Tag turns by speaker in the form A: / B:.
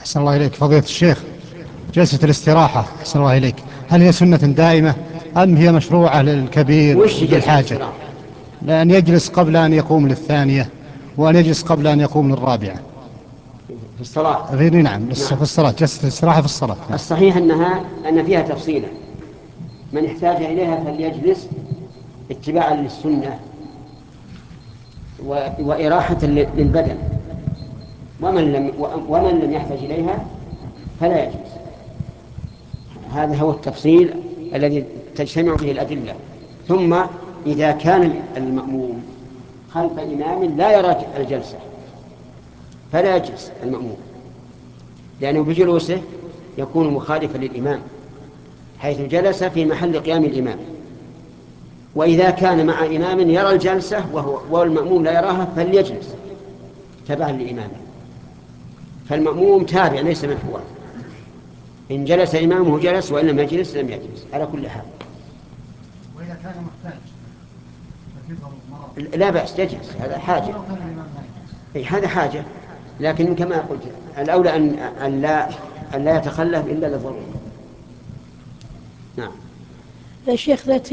A: أحسن الله إليك فضيلة الشيخ. جلسة الاستراحة أحسن الله إليك، هل هي سنة دائمة أم هي مشروعة للكبير
B: وش جلسة
A: بالحاجة؟
B: الاستراحة؟
A: لأن يجلس قبل أن يقوم للثانية، وأن يجلس قبل أن يقوم للرابعة.
B: في الصلاة.
A: غير نعم،
B: نعم.
A: في الصلاة، جلسة الاستراحة في الصلاة.
B: الصحيح أن فيها تفصيلا، من احتاج إليها فليجلس اتباعا للسنة وإراحة للبدن، ومن لم يحتاج إليها فلا يجلس. هذا هو التفصيل الذي تجتمع به الأدلة. ثم إذا كان المأموم خلف إمام لا يرى الجلسة فلا يجلس المأموم، لأنه بجلوسه يكون مخالفا للإمام حيث جلس في محل قيام الإمام. وإذا كان مع إمام يرى الجلسة والمأموم لا يراها فليجلس تبعا لإمامه، فالمأموم تابع ليس متبوعا، إن جلس إمامه جلس وإن لم يجلس لم يجلس على كل حال.
A: وإذا كان محتاج
B: لا بأس يجلس، هذا حاجة. هذا حاجة، لكن كما قلت الأولى أن لا يتخلف إلا للضرورة. نعم.
C: يا شيخ ذات